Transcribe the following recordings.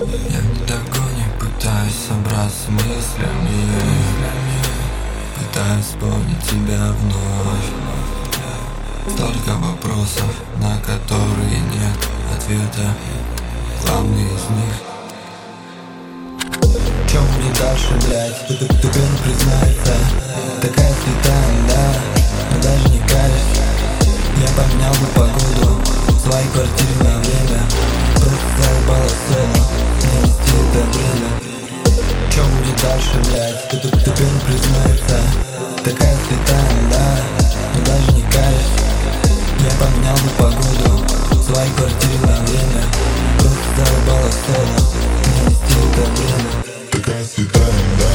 Я в догоне пытаюсь собраться мыслями, пытаюсь вспомнить тебя вновь. Столько вопросов, на которые нет ответа. Главный из них: чё будет дальше, блядь? Ты не признается. Такая святая, да, но даже не кажется. Я поменял бы погоду в своей квартире на время. Просто заебало соло, мне нести это время. Чё будет дальше, блядь? Ты не признается. Такая святая, да, но даже не кажется. Я поменял бы погоду в своей квартире на время. Просто заебало соло, мне нести это время. Такая святая, да.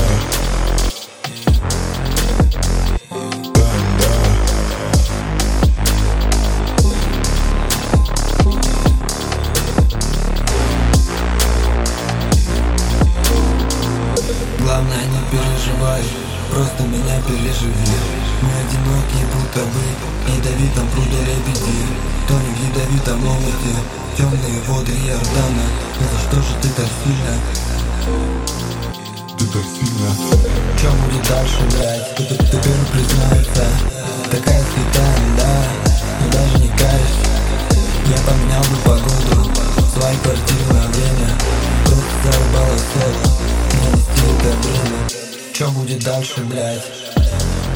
Главное, не переживай, просто меня переживи. Мы одинокие, будто бы в ядовитом пруду лебеди. Тони в ядовитом омуте, темные воды Иордана. Но за что же ты так сильно? Ты так сильно. Чё будет дальше, блядь? Ты первый признается. Такая святая, да, но даже не кажется. Я поменял бы погоду в своей квартире на время. Просто заебало соло, мне нести это время. Чё будет дальше, блядь?